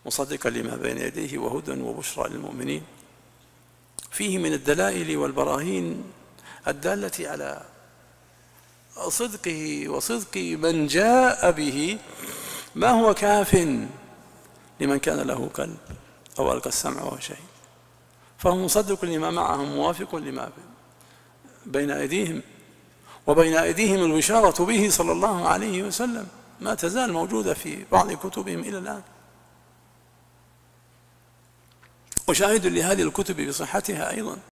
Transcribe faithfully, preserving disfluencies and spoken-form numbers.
مصدقا لما بين يديه وهدى وبشرى للمؤمنين، فيه من الدلائل والبراهين الدالة على صدقه وصدق من جاء به ما هو كاف لمن كان له قلب أو ألقى السمع وهو شهيد. فهو مصدق لما معهم، موافق لما بين أيديهم، وبين أيديهم البشارة به صلى الله عليه وسلم ما تزال موجودة في بعض كتبهم إلى الآن، وشاهد لهذه الكتب بصحتها أيضا.